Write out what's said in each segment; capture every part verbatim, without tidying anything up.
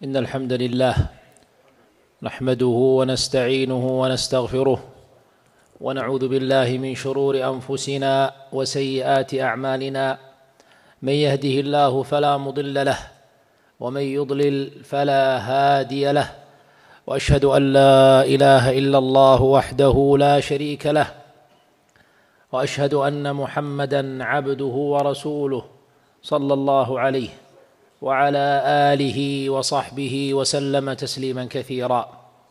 إن الحمد لله نحمده ونستعينه ونستغفره ونعوذ بالله من شرور أنفسنا وسيئات أعمالنا. من يهده الله فلا مضل له ومن يضلل فلا هادي له، وأشهد أن لا إله إلا الله وحده لا شريك له، وأشهد أن محمدًا عبده ورسوله صلى الله عليه وعلى آله وصحبه وسلم تسليما كثيرا.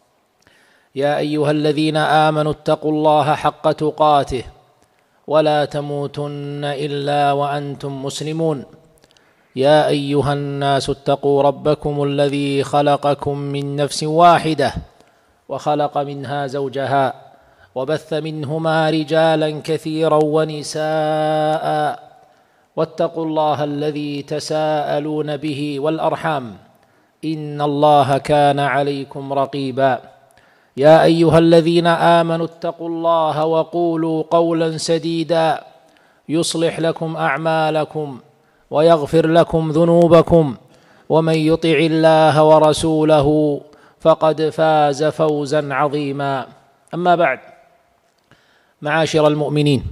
يا أيها الذين آمنوا اتقوا الله حق تقاته ولا تموتن إلا وأنتم مسلمون. يا أيها الناس اتقوا ربكم الذي خلقكم من نفس واحدة وخلق منها زوجها وبث منهما رجالا كثيرا ونساء، واتقوا الله الذي تساءلون به والأرحام إن الله كان عليكم رقيبا. يا أيها الذين آمنوا اتقوا الله وقولوا قولا سديدا يصلح لكم أعمالكم ويغفر لكم ذنوبكم، ومن يطع الله ورسوله فقد فاز فوزا عظيما. أما بعد، معاشر المؤمنين،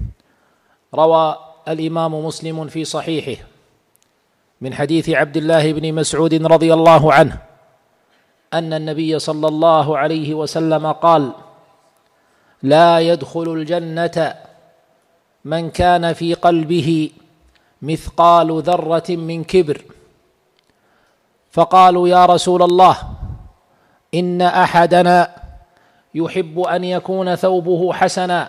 روى الإمام مسلم في صحيحه من حديث عبد الله بن مسعود رضي الله عنه أن النبي صلى الله عليه وسلم قال: لا يدخل الجنة من كان في قلبه مثقال ذرة من كبر. فقالوا: يا رسول الله، إن أحدنا يحب أن يكون ثوبه حسنا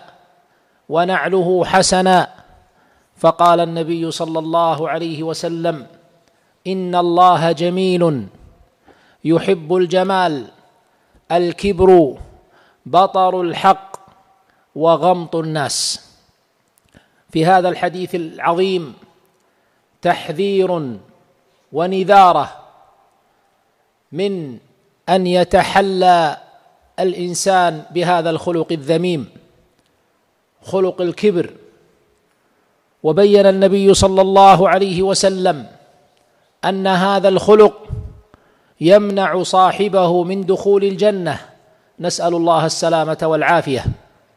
ونعله حسنا. فقال النبي صلى الله عليه وسلم: إن الله جميل يحب الجمال، الكبر بطر الحق وغمط الناس. في هذا الحديث العظيم تحذير ونذارة من أن يتحلى الإنسان بهذا الخلق الذميم، خلق الكبر. وبين النبي صلى الله عليه وسلم أن هذا الخلق يمنع صاحبه من دخول الجنة، نسأل الله السلامة والعافية.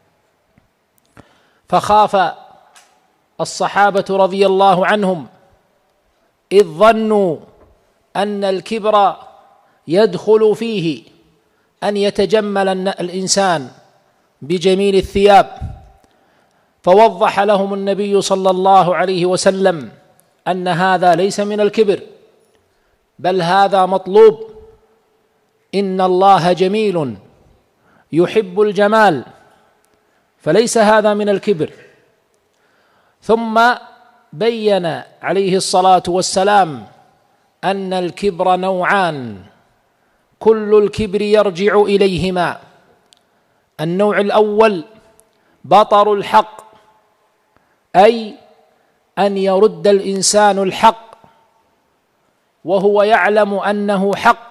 فخاف الصحابة رضي الله عنهم إذ ظنوا أن الكبر يدخل فيه أن يتجمل الإنسان بجميل الثياب، فوضح لهم النبي صلى الله عليه وسلم أن هذا ليس من الكبر، بل هذا مطلوب. إن الله جميل يحب الجمال، فليس هذا من الكبر. ثم بين عليه الصلاة والسلام أن الكبر نوعان، كل الكبر يرجع إليهما. النوع الأول بطر الحق، أي أن يرد الإنسان الحق وهو يعلم أنه حق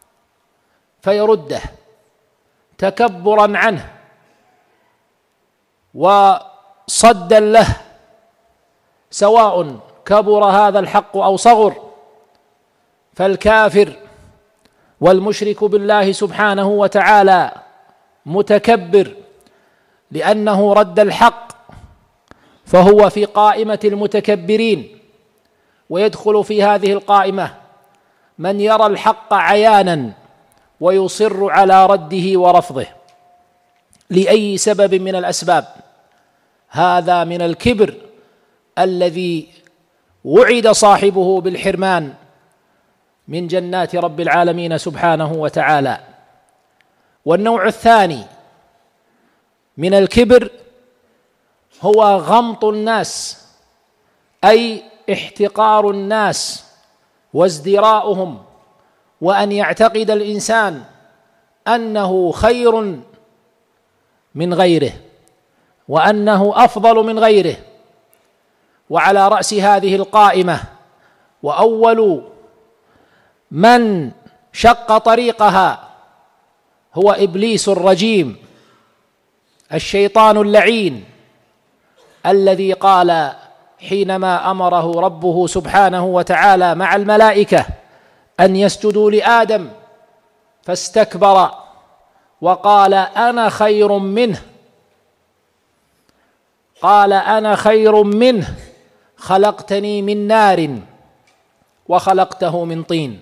فيرده تكبرا عنه وصدا له، سواء كبر هذا الحق أو صغر. فالكافر والمشرك بالله سبحانه وتعالى متكبر لأنه رد الحق، فهو في قائمة المتكبرين. ويدخل في هذه القائمة من يرى الحق عيانا ويصر على رده ورفضه لأي سبب من الأسباب. هذا من الكبر الذي وعد صاحبه بالحرمان من جنات رب العالمين سبحانه وتعالى. والنوع الثاني من الكبر هو غمط الناس، أي احتقار الناس وازدراؤهم، وأن يعتقد الإنسان أنه خير من غيره وأنه أفضل من غيره. وعلى رأس هذه القائمة وأول من شق طريقها هو إبليس الرجيم، الشيطان اللعين، الذي قال حينما أمره ربه سبحانه وتعالى مع الملائكة أن يسجدوا لآدم فاستكبر وقال أنا خير منه قال أنا خير منه خلقتني من نار وخلقته من طين،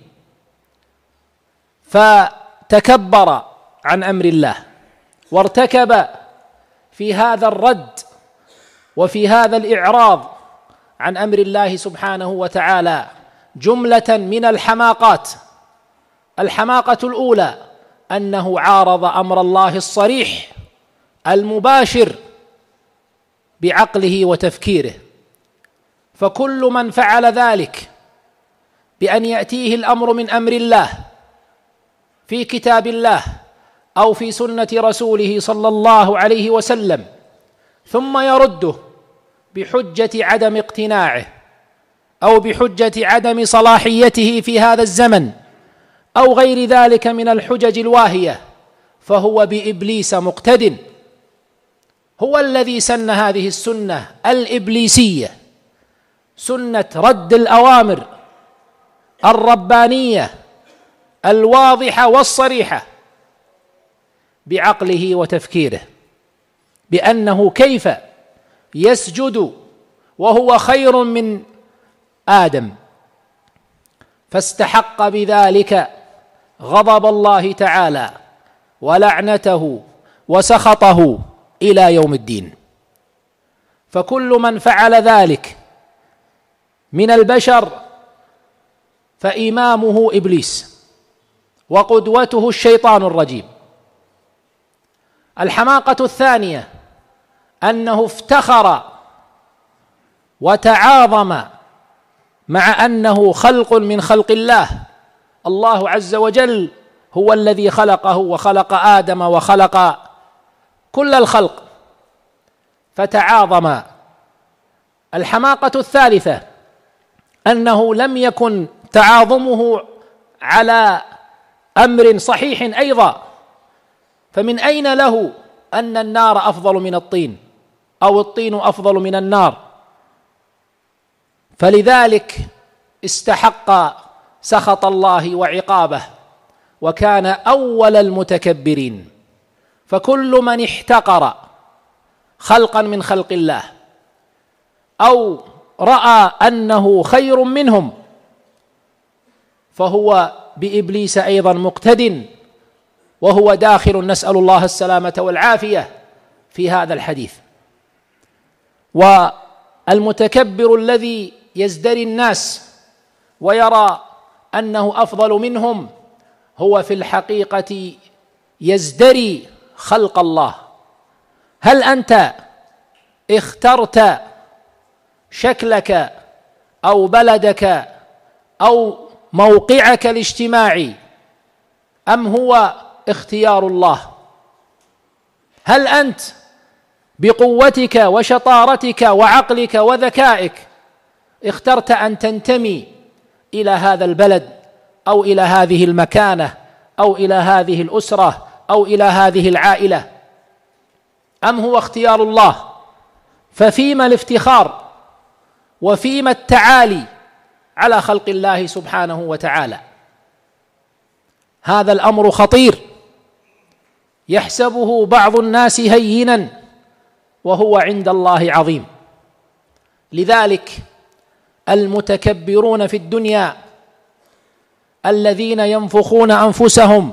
فتكبر عن أمر الله وارتكب في هذا الرد وفي هذا الإعراض عن أمر الله سبحانه وتعالى جملة من الحماقات. الحماقة الأولى أنه عارض أمر الله الصريح المباشر بعقله وتفكيره، فكل من فعل ذلك بأن يأتيه الأمر من أمر الله في كتاب الله أو في سنة رسوله صلى الله عليه وسلم ثم يرده بحجة عدم اقتناعه أو بحجة عدم صلاحيته في هذا الزمن أو غير ذلك من الحجج الواهية، فهو بإبليس مقتد. هو الذي سن هذه السنة الإبليسية، سنة رد الأوامر الربانية الواضحة والصريحة بعقله وتفكيره، بأنه كيف يسجد وهو خير من آدم، فاستحق بذلك غضب الله تعالى ولعنته وسخطه إلى يوم الدين. فكل من فعل ذلك من البشر فإمامه إبليس وقدوته الشيطان الرجيم. الحماقة الثانية أنه افتخر وتعاظم مع أنه خلق من خلق الله. الله عز وجل هو الذي خلقه وخلق آدم وخلق كل الخلق، فتعاظم. الحماقة الثالثة أنه لم يكن تعاظمه على أمر صحيح أيضا، فمن أين له أن النار أفضل من الطين أو الطين أفضل من النار؟ فلذلك استحق سخط الله وعقابه وكان أول المتكبرين. فكل من احتقر خلقا من خلق الله أو رأى أنه خير منهم فهو بإبليس أيضا مقتد، وهو داخل نسأل الله السلامة والعافية في هذا الحديث. والمتكبر الذي يزدري الناس ويرى أنه أفضل منهم هو في الحقيقة يزدري خلق الله. هل أنت اخترت شكلك أو بلدك أو موقعك الاجتماعي أم هو اختيار الله؟ هل أنت بقوتك وشطارتك وعقلك وذكائك اخترت أن تنتمي إلى هذا البلد أو إلى هذه المكانة أو إلى هذه الأسرة أو إلى هذه العائلة، أم هو اختيار الله؟ ففيما الافتخار وفيما التعالي على خلق الله سبحانه وتعالى؟ هذا الأمر خطير يحسبه بعض الناس هينا وهو عند الله عظيم. لذلك المتكبرون في الدنيا الذين ينفخون أنفسهم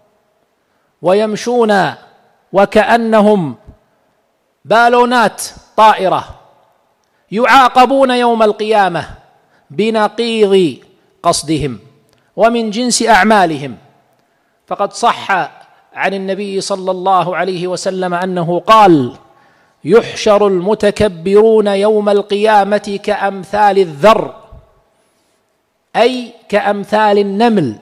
ويمشون وكأنهم بالونات طائرة يعاقبون يوم القيامة بنقيض قصدهم ومن جنس أعمالهم. فقد صح عن النبي صلى الله عليه وسلم أنه قال: يحشر المتكبرون يوم القيامة كأمثال الذر، أي كأمثال النمل،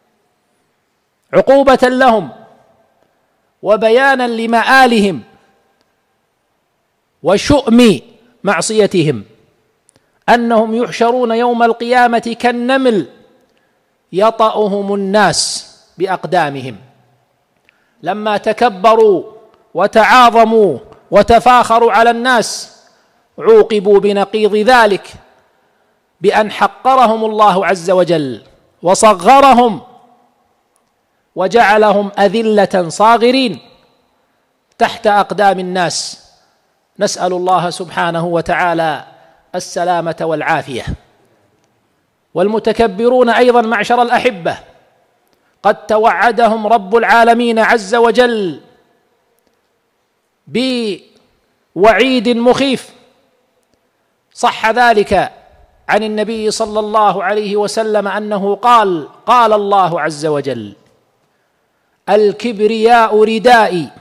عقوبة لهم وبيانا لمآلهم وشؤم معصيتهم، أنهم يحشرون يوم القيامة كالنمل يطأهم الناس بأقدامهم. لما تكبروا وتعاظموا وتفاخروا على الناس عوقبوا بنقيض ذلك بأن حقرهم الله عز وجل وصغرهم وجعلهم أذلة صاغرين تحت أقدام الناس. نسأل الله سبحانه وتعالى السلامة والعافية. والمتكبرون أيضا معشر الأحبة قد توعدهم رب العالمين عز وجل بوعيد مخيف، صح ذلك عن النبي صلى الله عليه وسلم أنه قال: قال الله عز وجل: الكبرياء ردائي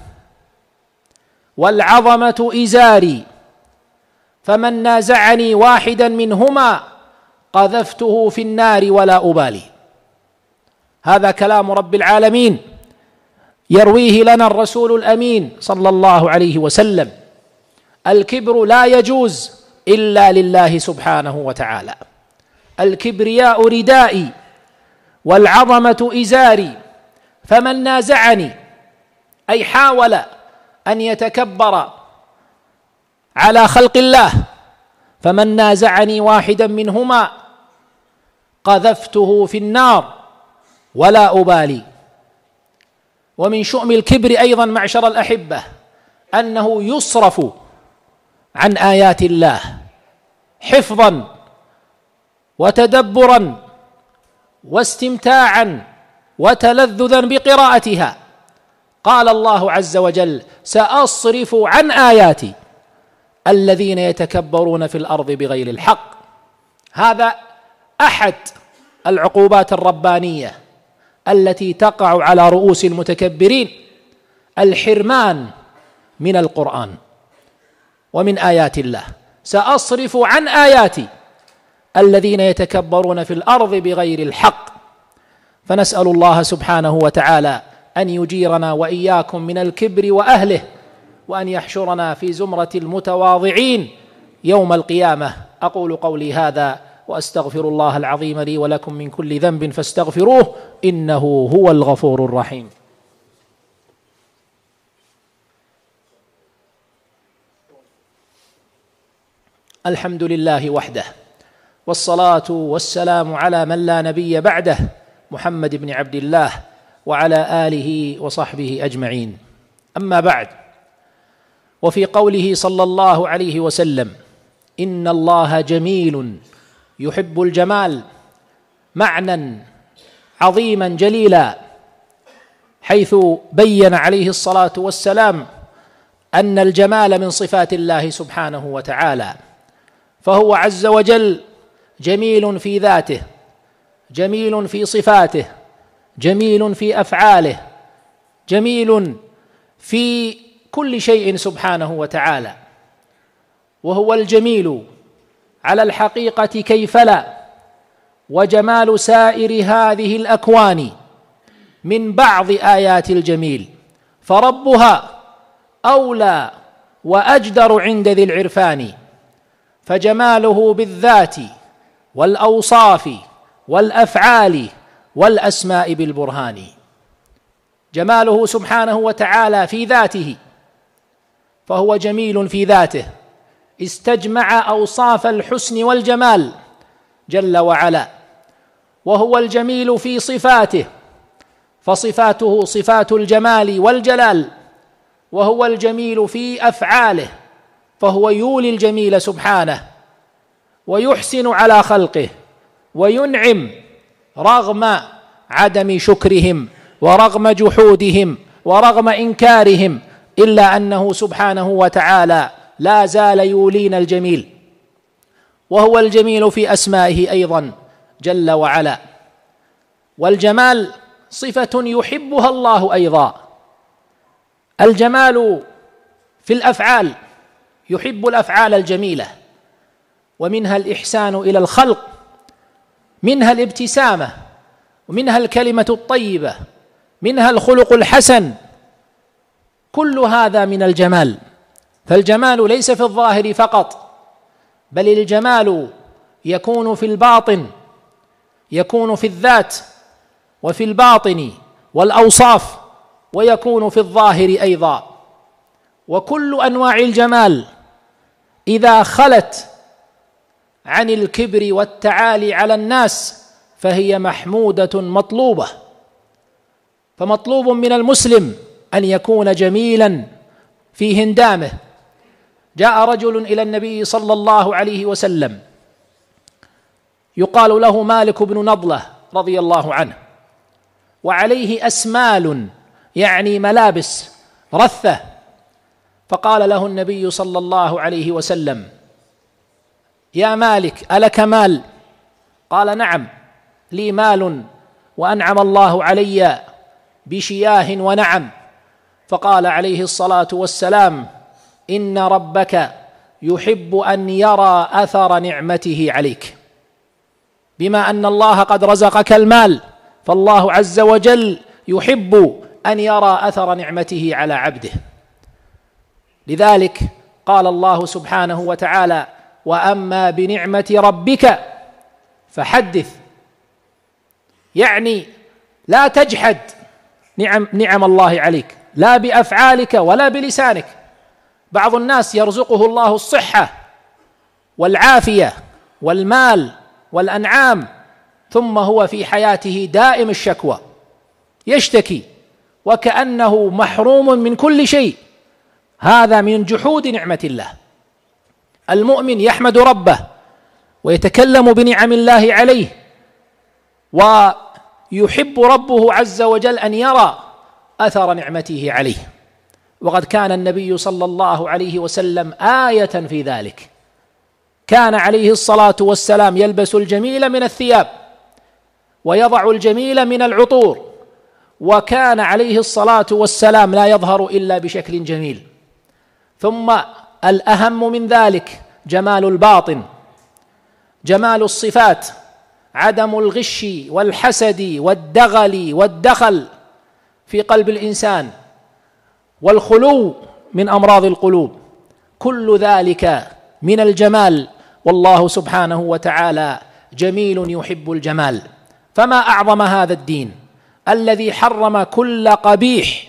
والعظمة إزاري، فمن نازعني واحدا منهما قذفته في النار ولا أبالي. هذا كلام رب العالمين يرويه لنا الرسول الأمين صلى الله عليه وسلم. الكبر لا يجوز إلا لله سبحانه وتعالى. الكبرياء ردائي والعظمة إزاري، فمن نازعني أي حاول أن يتكبر على خلق الله، فمن نازعني واحدا منهما قذفته في النار ولا أبالي. ومن شؤم الكبر أيضا معشر الأحبة أنه يصرف عن آيات الله حفظا وتدبرا واستمتاعا وتلذذا بقراءتها. قال الله عز وجل: سأصرف عن آياتي الذين يتكبرون في الأرض بغير الحق. هذا أحد العقوبات الربانية التي تقع على رؤوس المتكبرين، الحرمان من القرآن ومن آيات الله. سأصرف عن آياتي الذين يتكبرون في الأرض بغير الحق. فنسأل الله سبحانه وتعالى أن يجيرنا وإياكم من الكبر وأهله، وأن يحشرنا في زمرة المتواضعين يوم القيامة. أقول قولي هذا وأستغفر الله العظيم لي ولكم من كل ذنب فاستغفروه إنه هو الغفور الرحيم. الحمد لله وحده، والصلاة والسلام على من لا نبي بعده، محمد بن عبد الله وعلى آله وصحبه أجمعين. أما بعد، وفي قوله صلى الله عليه وسلم: إن الله جميل يحب الجمال، معنى عظيما جليلا، حيث بين عليه الصلاة والسلام أن الجمال من صفات الله سبحانه وتعالى، فهو عز وجل جميل في ذاته، جميل في صفاته، جميل في أفعاله، جميل في كل شيء سبحانه وتعالى. وهو الجميل على الحقيقة كيف لا، وجمال سائر هذه الأكوان من بعض آيات الجميل، فربها أولى وأجدر عند ذي العرفان، فجماله بالذات والأوصاف والأفعال والأسماء بالبرهان. جماله سبحانه وتعالى في ذاته، فهو جميل في ذاته، استجمع أوصاف الحسن والجمال جل وعلا. وهو الجميل في صفاته، فصفاته صفات الجمال والجلال. وهو الجميل في أفعاله، فهو يولي الجميل سبحانه ويحسن على خلقه وينعم رغم عدم شكرهم ورغم جحودهم ورغم إنكارهم، إلا أنه سبحانه وتعالى لا زال يولينا الجميل. وهو الجميل في أسمائه أيضا جل وعلا. والجمال صفة يحبها الله أيضا. الجمال في الأفعال، يحب الأفعال الجميلة، ومنها الإحسان إلى الخلق، منها الابتسامة، ومنها الكلمة الطيبة، منها الخلق الحسن. كل هذا من الجمال. فالجمال ليس في الظاهر فقط، بل الجمال يكون في الباطن، يكون في الذات وفي الباطن والأوصاف، ويكون في الظاهر أيضا. وكل أنواع الجمال إذا خلت عن الكبر والتعالي على الناس فهي محمودة مطلوبة. فمطلوب من المسلم أن يكون جميلا في هندامه. جاء رجل إلى النبي صلى الله عليه وسلم يقال له مالك بن نضلة رضي الله عنه، وعليه أسمال يعني ملابس رثة، فقال له النبي صلى الله عليه وسلم: يا مالك، ألك مال؟ قال: نعم، لي مال وأنعم الله علي بشياه ونعم. فقال عليه الصلاة والسلام: إن ربك يحب أن يرى أثر نعمته عليك. بما أن الله قد رزقك المال، فالله عز وجل يحب أن يرى أثر نعمته على عبده. لذلك قال الله سبحانه وتعالى: وأما بنعمة ربك فحدث. يعني لا تجحد نعم, نعم الله عليك، لا بأفعالك ولا بلسانك. بعض الناس يرزقه الله الصحة والعافية والمال والأنعام، ثم هو في حياته دائم الشكوى، يشتكي وكأنه محروم من كل شيء. هذا من جحود نعمة الله. المؤمن يحمد ربه ويتكلم بنعم الله عليه، ويحب ربه عز وجل أن يرى أثر نعمته عليه. وقد كان النبي صلى الله عليه وسلم آية في ذلك. كان عليه الصلاة والسلام يلبس الجميل من الثياب ويضع الجميل من العطور، وكان عليه الصلاة والسلام لا يظهر إلا بشكل جميل. ثم الأهم من ذلك جمال الباطن، جمال الصفات، عدم الغش والحسد والدغل والدخل في قلب الإنسان، والخلو من أمراض القلوب. كل ذلك من الجمال، والله سبحانه وتعالى جميل يحب الجمال. فما أعظم هذا الدين الذي حرم كل قبيح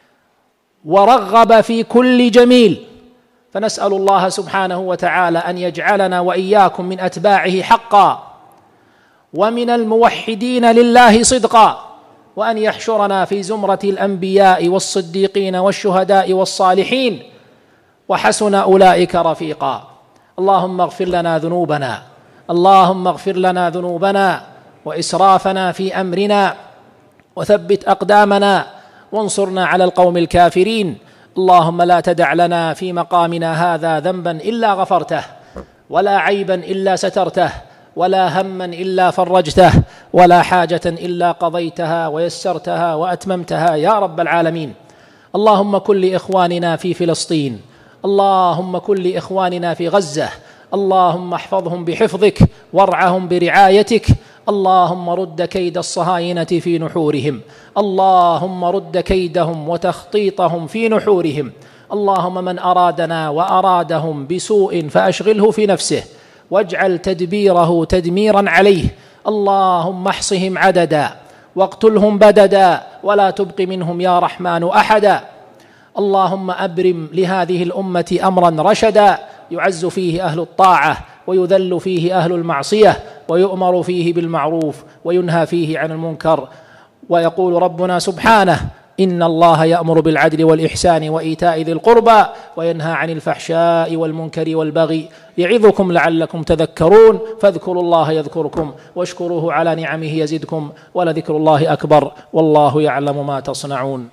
ورغب في كل جميل. فنسأل الله سبحانه وتعالى أن يجعلنا وإياكم من أتباعه حقا، ومن الموحدين لله صدقا، وأن يحشرنا في زمرة الأنبياء والصديقين والشهداء والصالحين، وحسن أولئك رفيقا. اللهم اغفر لنا ذنوبنا، اللهم اغفر لنا ذنوبنا وإسرافنا في أمرنا، وثبت أقدامنا وانصرنا على القوم الكافرين. اللهم لا تدع لنا في مقامنا هذا ذنبا إلا غفرته، ولا عيبا إلا سترته، ولا هما إلا فرجته، ولا حاجة إلا قضيتها ويسرتها وأتممتها يا رب العالمين. اللهم كن لإخواننا في فلسطين، اللهم كن لإخواننا في غزة، اللهم احفظهم بحفظك وارعهم برعايتك. اللهم رد كيد الصهاينة في نحورهم، اللهم رد كيدهم وتخطيطهم في نحورهم. اللهم من أرادنا وأرادهم بسوء فأشغله في نفسه، واجعل تدبيره تدميرا عليه. اللهم احصهم عددا واقتلهم بددا، ولا تبق منهم يا رحمن أحدا. اللهم أبرم لهذه الأمة أمرا رشدا، يعز فيه أهل الطاعة ويذل فيه أهل المعصية، ويؤمر فيه بالمعروف وينهى فيه عن المنكر. ويقول ربنا سبحانه: إن الله يأمر بالعدل والإحسان وإيتاء ذي القربى وينهى عن الفحشاء والمنكر والبغي يعظكم لعلكم تذكرون. فاذكروا الله يذكركم واشكروه على نعمه يزدكم، ولذكر الله أكبر، والله يعلم ما تصنعون.